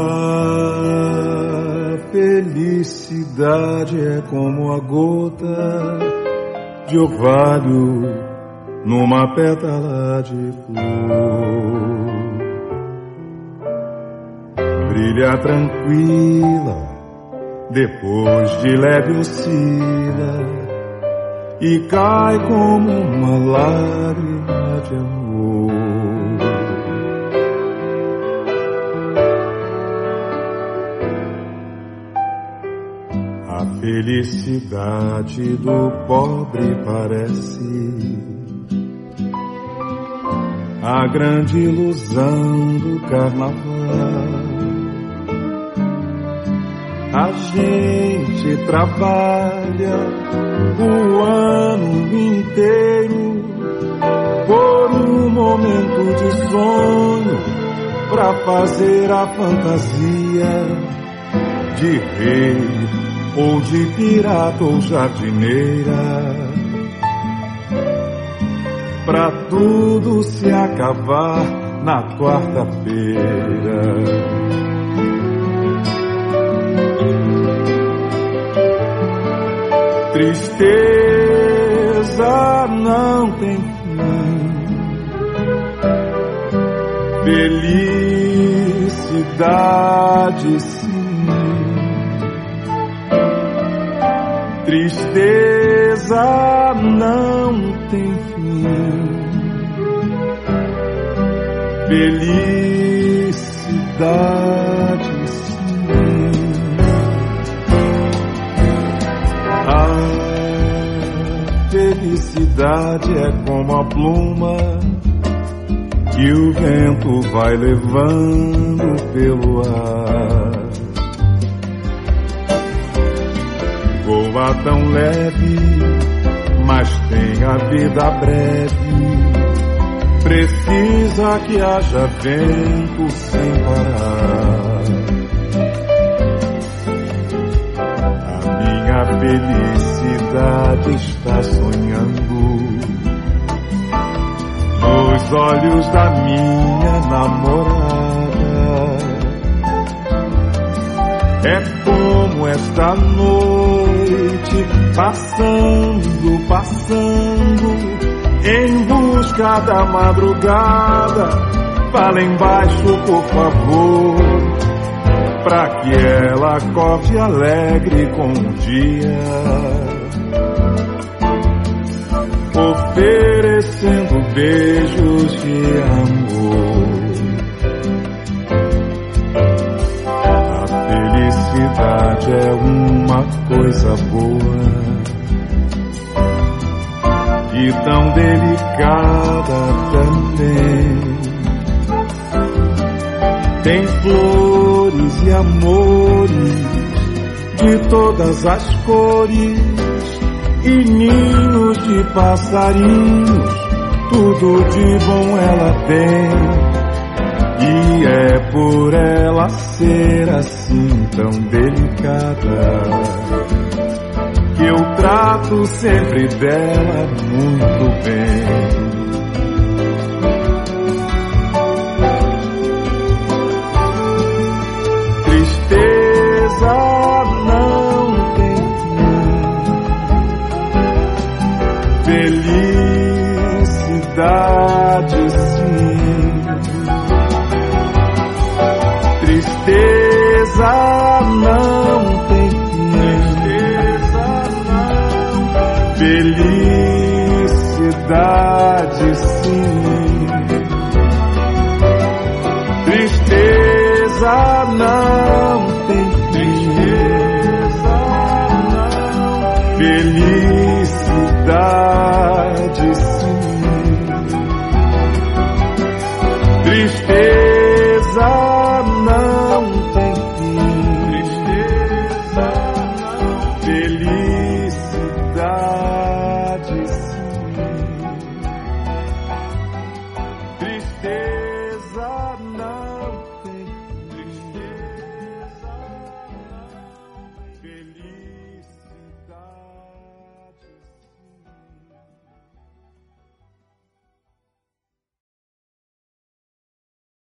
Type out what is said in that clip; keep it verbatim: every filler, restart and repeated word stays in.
A felicidade é como a gota de orvalho numa pétala de flor. Brilha tranquila, depois de leve oscila e cai como uma lágrima de amor. A felicidade do pobre parece a grande ilusão do carnaval. A gente trabalha o ano inteiro por um momento de sonho, pra fazer a fantasia de rei ou de pirata ou jardineira, pra tudo se acabar na quarta-feira. Tristeza não tem fim, felicidade sim. Tristeza não tem fim, felicidade sim. A felicidade é como a pluma que o vento vai levando pelo ar. Voa tão leve, mas tem a vida breve. Precisa que haja vento sem parar. A minha felicidade está sonhando nos olhos da minha namorada. É como esta noite, passando, passando, em busca da madrugada. Fala embaixo, por favor, pra que ela acorde alegre com o dia, oferecendo beijos de amor. A felicidade é uma coisa boa e tão delicada também. Tem flores e amores de todas as cores e ninhos de passarinhos, tudo de bom ela tem. E é por ela ser assim tão delicada que eu trato sempre dela muito bem. Tristeza não tem fim, felicidade sim. Tristeza não tem fim, felicidade sim. Tristeza não tem fim, felicidade.